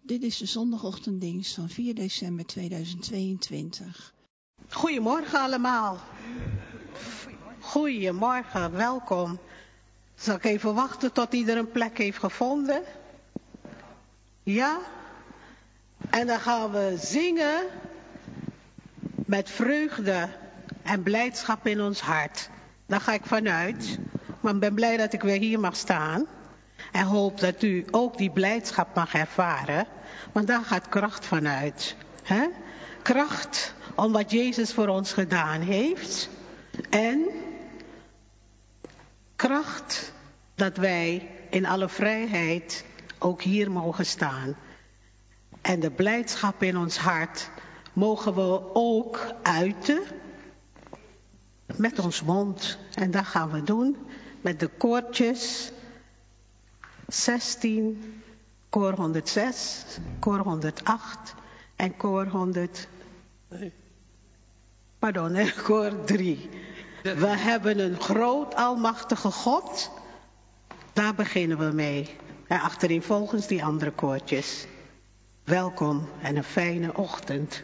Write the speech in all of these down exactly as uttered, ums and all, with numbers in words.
Dit is de zondagochtenddienst van vier december tweeduizend tweeëntwintig. Goedemorgen allemaal. Goedemorgen, welkom. Zal ik even wachten tot ieder een plek heeft gevonden? Ja? En dan gaan we zingen met vreugde en blijdschap in ons hart. Daar ga ik vanuit. Maar ik ben blij dat ik weer hier mag staan. En hoop dat u ook die blijdschap mag ervaren. Want daar gaat kracht vanuit. Hè? Kracht om wat Jezus voor ons gedaan heeft. En kracht dat wij in alle vrijheid ook hier mogen staan. En de blijdschap in ons hart mogen we ook uiten met ons mond. En dat gaan we doen met de koortjes. zestien, koor honderdzes, koor honderdacht en koor honderd... Pardon, hè, koor drie. We hebben een groot almachtige God. Daar beginnen we mee. En achterin volgens die andere koortjes. Welkom en een fijne ochtend.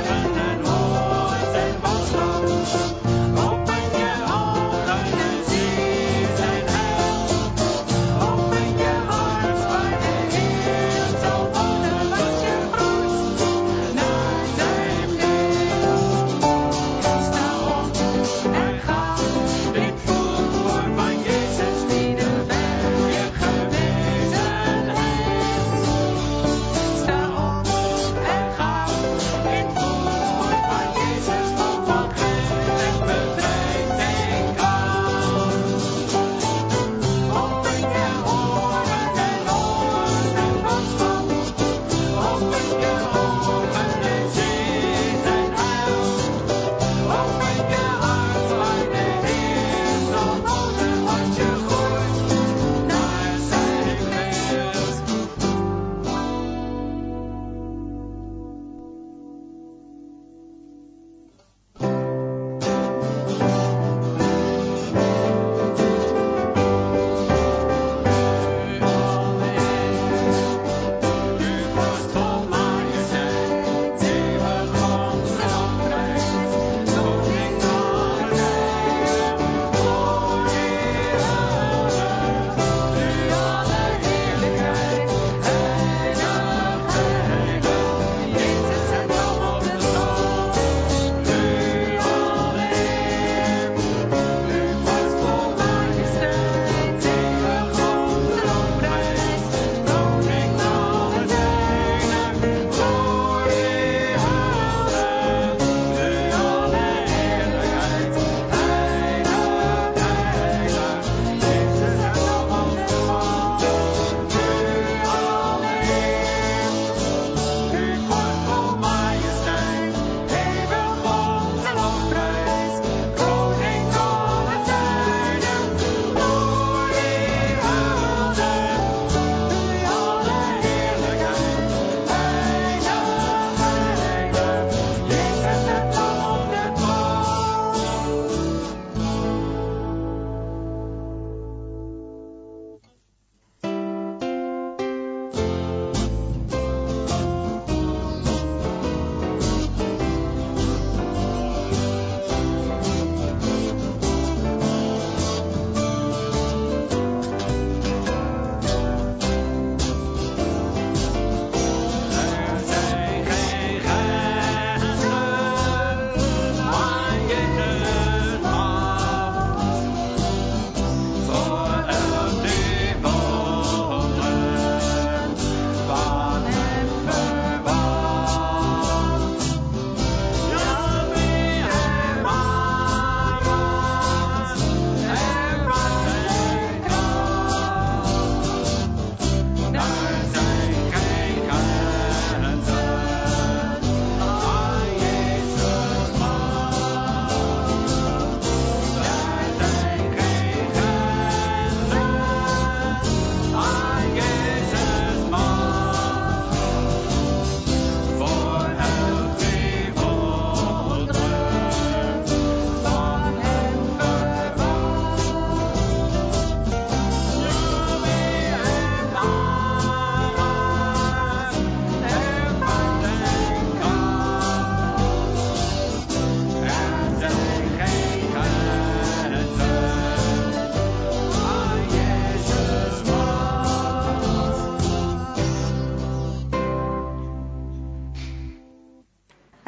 Open je oren en zie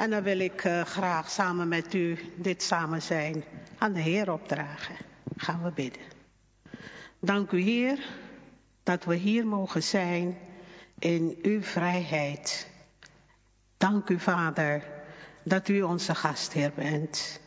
En dan wil ik uh, graag samen met u dit samen zijn aan de Heer opdragen. Gaan we bidden. Dank u, Heer, dat we hier mogen zijn in uw vrijheid. Dank u, Vader, dat u onze gastheer bent.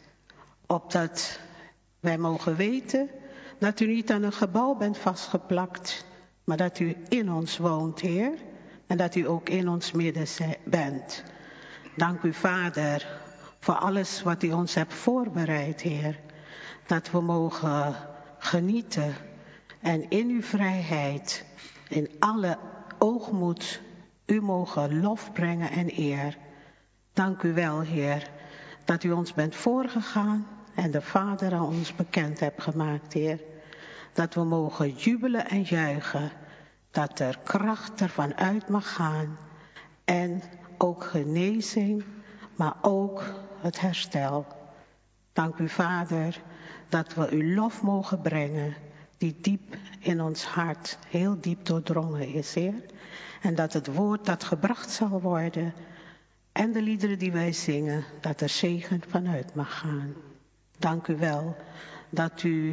Opdat wij mogen weten dat u niet aan een gebouw bent vastgeplakt, maar dat u in ons woont, Heer, en dat u ook in ons midden bent. Dank u, Vader, voor alles wat u ons hebt voorbereid, Heer. Dat we mogen genieten en in uw vrijheid, in alle oogmoed, u mogen lof brengen en eer. Dank u wel, Heer, dat u ons bent voorgegaan en de Vader aan ons bekend hebt gemaakt, Heer. Dat we mogen jubelen en juichen, dat er kracht ervan uit mag gaan en ook genezing, maar ook het herstel. Dank u, Vader, dat we uw lof mogen brengen, die diep in ons hart, heel diep doordrongen is, Heer. En dat het woord dat gebracht zal worden en de liederen die wij zingen, dat er zegen vanuit mag gaan. Dank u wel dat u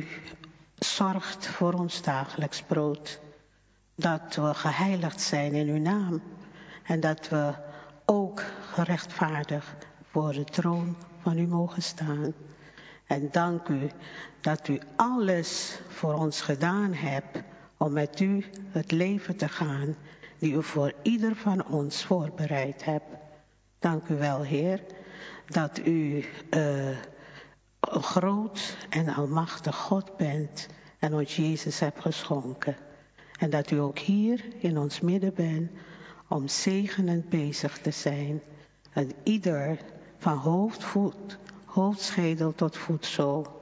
zorgt voor ons dagelijks brood. Dat we geheiligd zijn in uw naam. En dat we ook gerechtvaardigd voor de troon van u mogen staan. En dank u dat u alles voor ons gedaan hebt om met u het leven te gaan die u voor ieder van ons voorbereid hebt. Dank u wel, Heer, dat u uh, een groot en almachtig God bent en ons Jezus hebt geschonken. En dat u ook hier in ons midden bent om zegenend bezig te zijn. En ieder van hoofd, voet, hoofdschedel tot voetzool.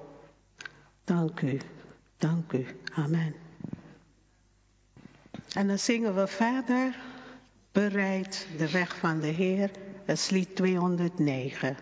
Dank u, dank u. Amen. En dan zingen we verder. Bereid de weg van de Heer. Dat is lied tweehonderdnegen.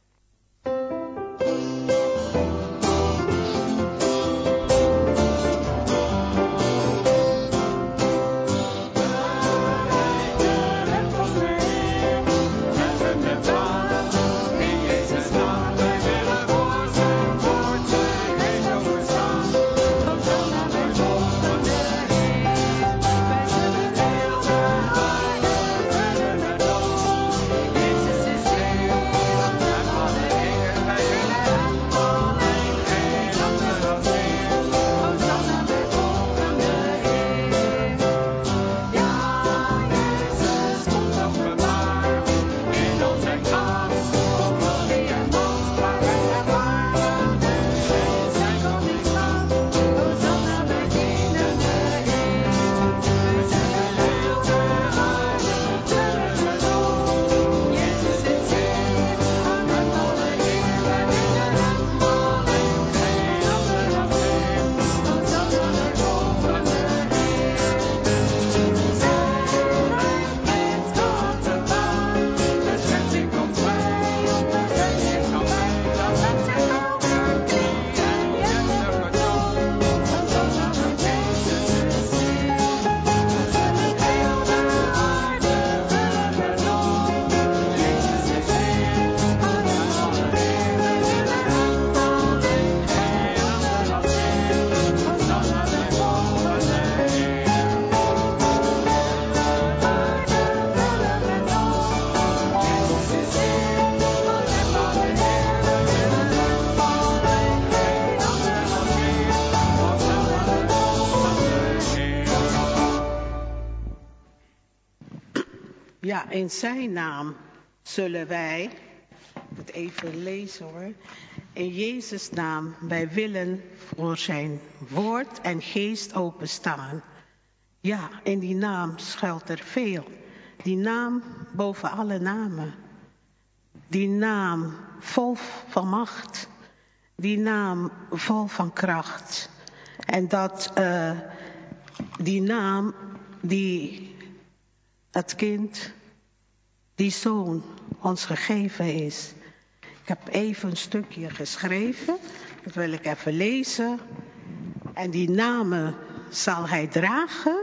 Ja, in zijn naam zullen wij, ik moet even lezen hoor, in Jezus' naam, wij willen voor zijn woord en geest openstaan. Ja, in die naam schuilt er veel. Die naam boven alle namen. Die naam vol van macht. Die naam vol van kracht. En dat uh, die naam, die het kind, die zoon ons gegeven is. Ik heb even een stukje geschreven. Dat wil ik even lezen. En die namen zal hij dragen.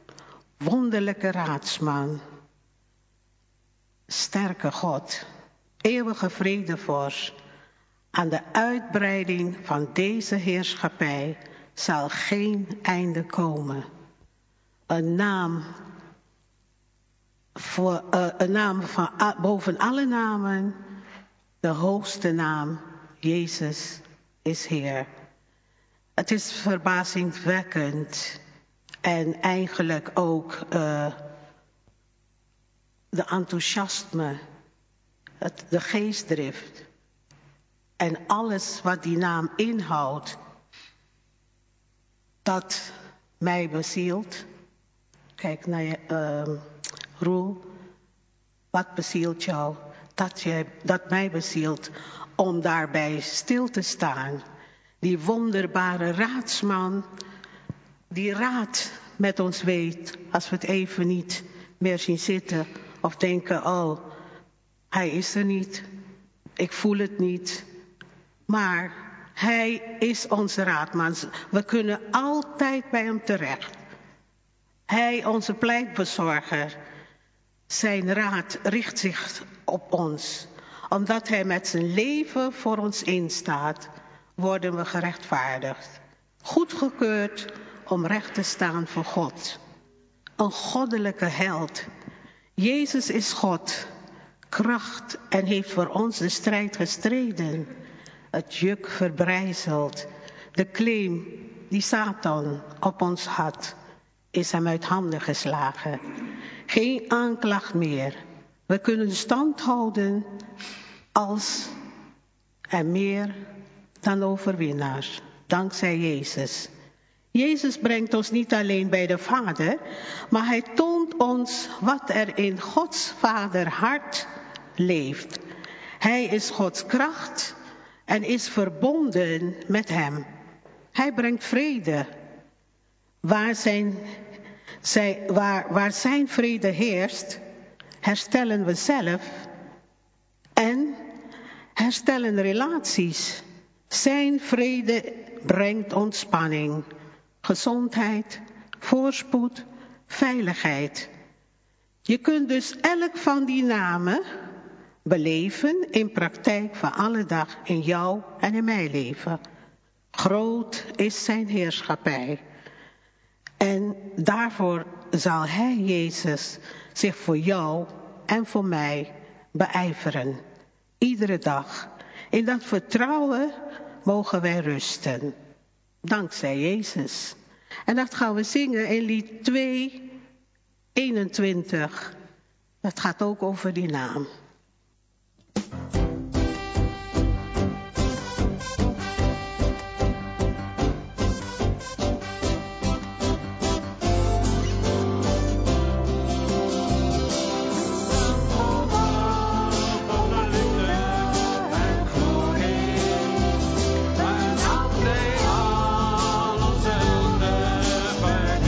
Wonderlijke raadsman. Sterke God. eeuwige vredevorst. Aan de uitbreiding van deze heerschappij zal geen einde komen. Een naam, voor, uh, een naam van, uh, boven alle namen, de hoogste naam, Jezus is Heer. Het is verbazingwekkend en eigenlijk ook uh, de enthousiasme, het, de geestdrift en alles wat die naam inhoudt, dat mij bezielt. Kijk naar je, uh, Roel, wat bezielt jou? Dat, je, dat mij bezielt om daarbij stil te staan. Die wonderbare raadsman, die raad met ons weet als we het even niet meer zien zitten of denken, oh, hij is er niet, ik voel het niet. Maar hij is onze raadman. We kunnen altijd bij hem terecht. Hij, onze pleitbezorger, zijn raad richt zich op ons. Omdat hij met zijn leven voor ons instaat, worden we gerechtvaardigd. Goedgekeurd om recht te staan voor God. Een goddelijke held. Jezus is God, kracht en heeft voor ons de strijd gestreden. Het juk verbrijzeld. De claim die Satan op ons had, is hem uit handen geslagen. Geen aanklacht meer. We kunnen stand houden als en meer dan overwinnaars. Dankzij Jezus. Jezus brengt ons niet alleen bij de Vader, maar hij toont ons wat er in Gods Vader hart leeft. Hij is Gods kracht en is verbonden met hem. Hij brengt vrede. Waar zijn, zij, waar, waar zijn vrede heerst, herstellen we zelf en herstellen relaties. Zijn vrede brengt ontspanning, gezondheid, voorspoed, veiligheid. Je kunt dus elk van die namen beleven in praktijk van alle dag in jou en in mijn leven. Groot is zijn heerschappij. En daarvoor zal hij, Jezus, zich voor jou en voor mij beijveren. Iedere dag. In dat vertrouwen mogen wij rusten. Dankzij Jezus. En dat gaan we zingen in lied twee, eenentwintig. Dat gaat ook over die naam.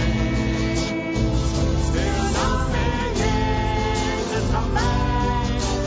Uw naam is Jezus van mij.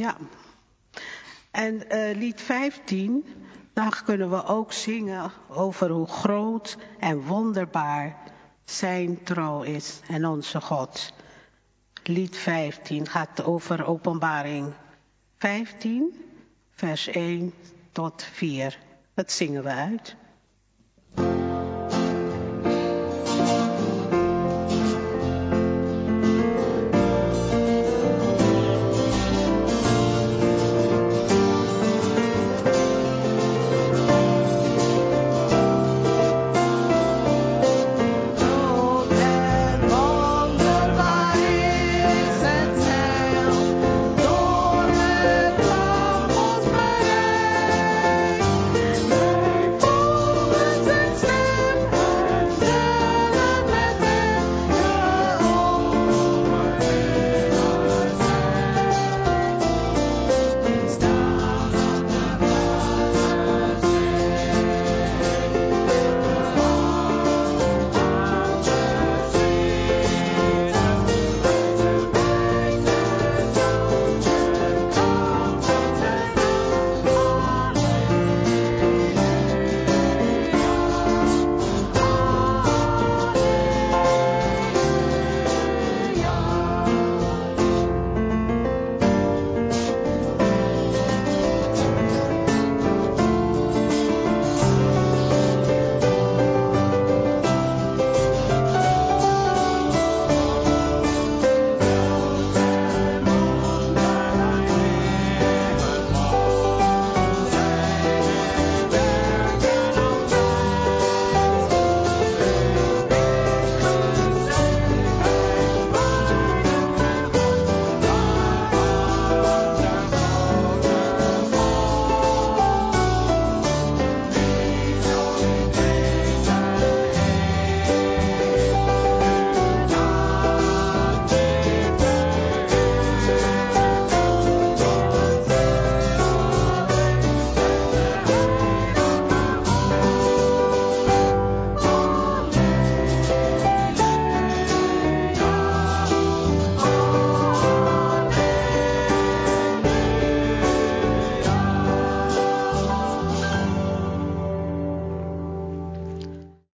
Ja. En uh, lied vijftien, daar kunnen we ook zingen over hoe groot en wonderbaar zijn trouw is en onze God. Lied vijftien gaat over Openbaring vijftien, vers één tot vier. Dat zingen we uit.